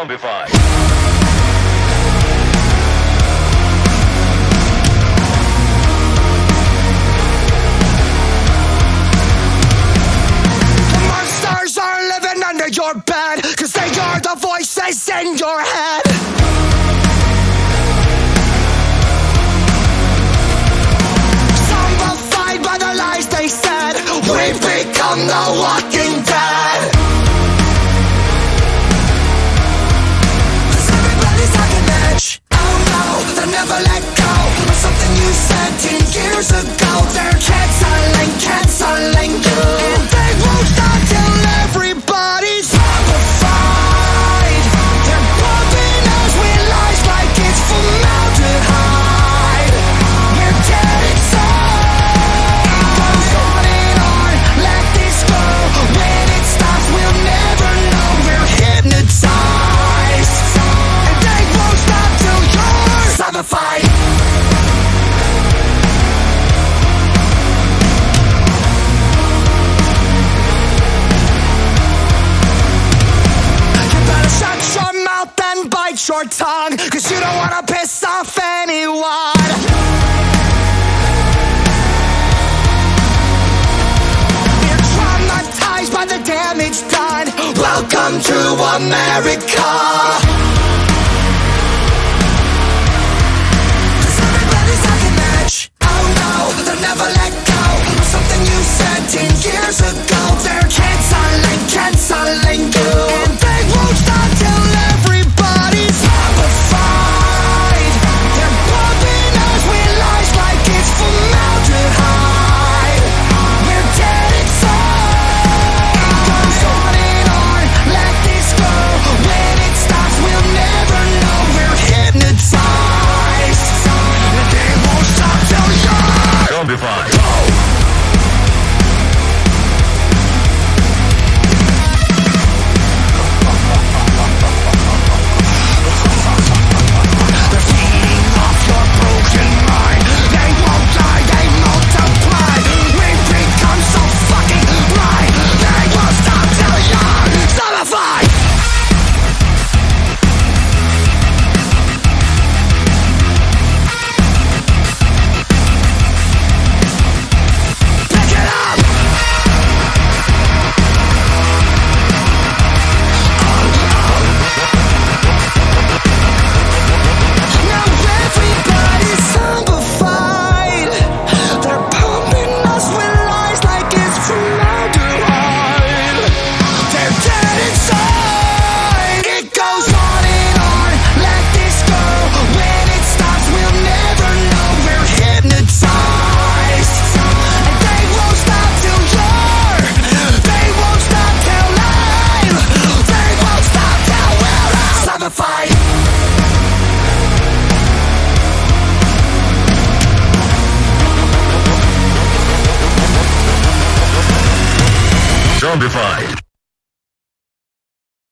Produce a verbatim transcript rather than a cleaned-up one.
Zombified. Monsters are living under your bed, cause they are the voices in your head. Zombified by the lies they said, we've become the walking dead. Cause everybody's on an edge. Oh no, they'll never let go of something you said ten years ago. They're canceling, canceling you, and they won't stop till everybody's zombified. They're pumping us with lies like it's formaldehyde. We're dead inside. It goes on and on, let this go. When it stops, we'll never know. We're hypnotized, and they won't stop till you're zombified. Bite your tongue, cause you don't wanna piss off anyone. We're traumatized by the damage done. Welcome to America. Cause everybody's on an edge. Oh no, they'll never let go of something you said ten years ago. They're canceling, canceling you, and they won't stop till everybody's zombified. They're pumping us with lies like it's formaldehyde. We're dead inside. It goes on and on, let this go. When it stops, we'll never know. We're hypnotized, and they won't stop till you're Zombified. Zombified.